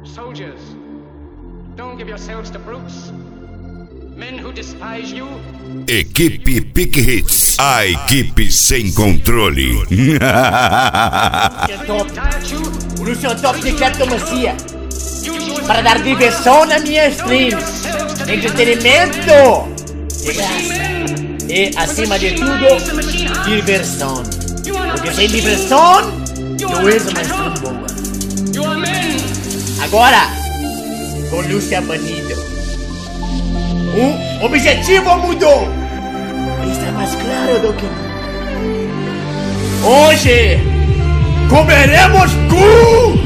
Soldiers, don't give yourselves to brutes. Men who despise you. Equipe Pique Hits, a equipe sem controle. O Luciano Top de Cartomancia para dar diversão na minha stream, entretenimento e graça. E, acima de tudo, diversão. Porque sem diversão, não é uma stream boa. Agora, com Lúcia banido, o objetivo mudou. Está mais claro do que nunca. Hoje, comeremos cu!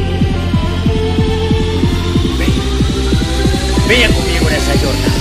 Venha comigo nessa jornada.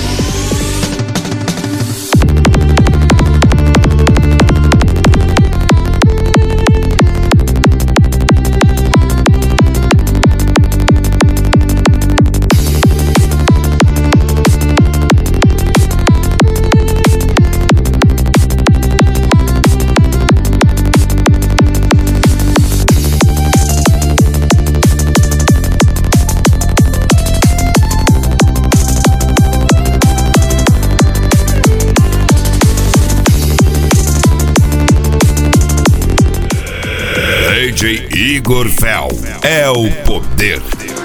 DJ Igor Fel é o poder.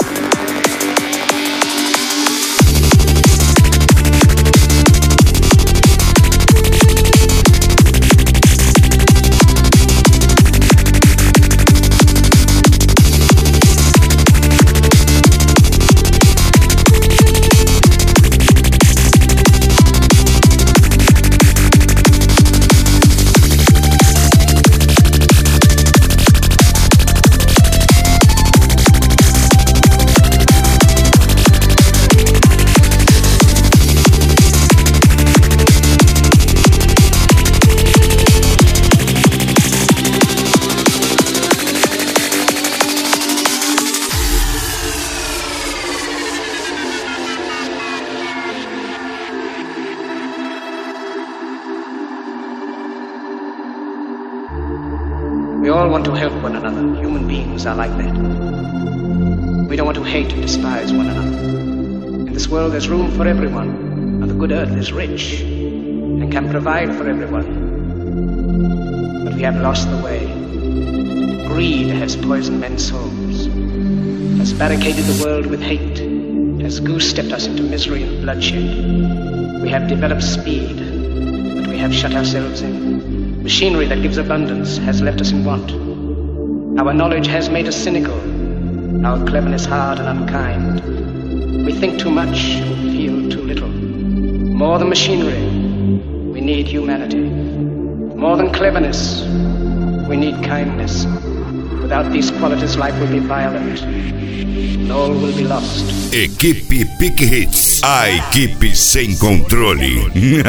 We all want to help one another. Human beings are like that. We don't want to hate and despise one another. In this world there's room for everyone, and the good earth is rich and can provide for everyone. But we have lost the way. Greed has poisoned men's souls, has barricaded the world with hate, has goose-stepped us into misery and bloodshed. We have developed speed, but we have shut ourselves in. Machinery that gives abundance has left us in want. Our knowledge has made us cynical, our cleverness hard and unkind. We think too much and feel too little. More than machinery, we need humanity. More than cleverness, we need kindness. Without these qualities, life will be violent, and all will be lost. Equipe Pique Hits, a equipe sem controle.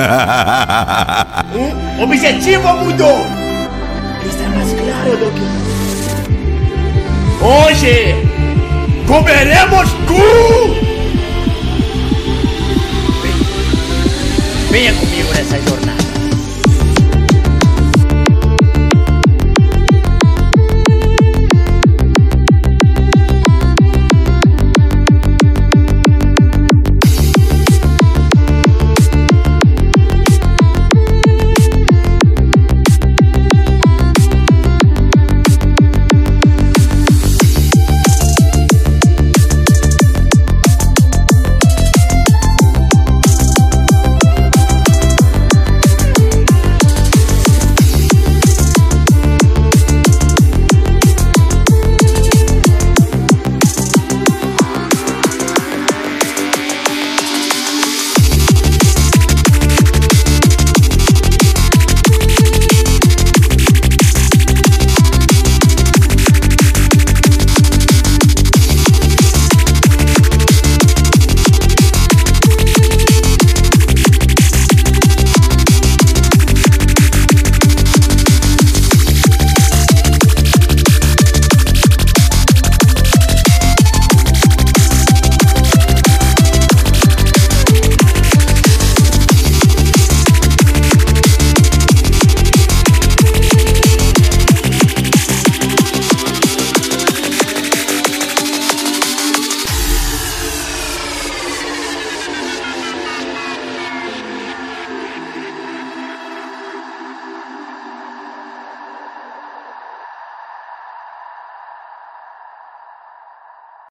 O objetivo mudou. Está mais claro do que nunca. Hoje, comeremos cu! Venha comigo nessa jornada.